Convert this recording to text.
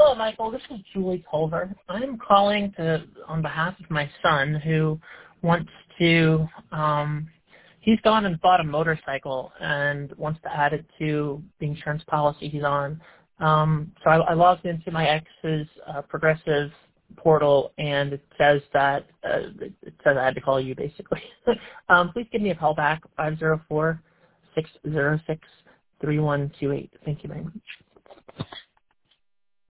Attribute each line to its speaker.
Speaker 1: Hello, Michael. This is Julie Culver. I'm calling on behalf of my son who wants to, he's gone and bought a motorcycle and wants to add it to the insurance policy he's on. So I logged into my ex's Progressive portal, and it says that, it says I had to call you, basically. Please give me a call back, 504-606-3128. Thank you very much.